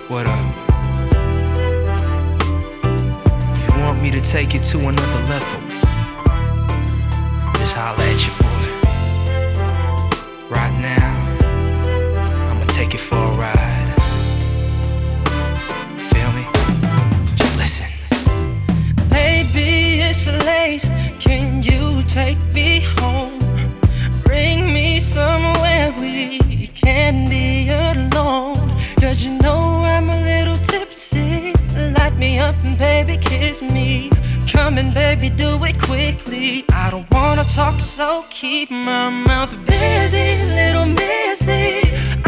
What up? You want me to take it to another level? Just holla at your boy. Right now, I'ma take it for a ride. Feel me? Just listen. Baby, it's late. Can you take me home? Bring me somewhere we can be alone. 'Cause you know I'm a little tipsy. Light me up and baby kiss me. Come and baby do it quickly. I don't wanna talk, so keep my mouth busy, little missy.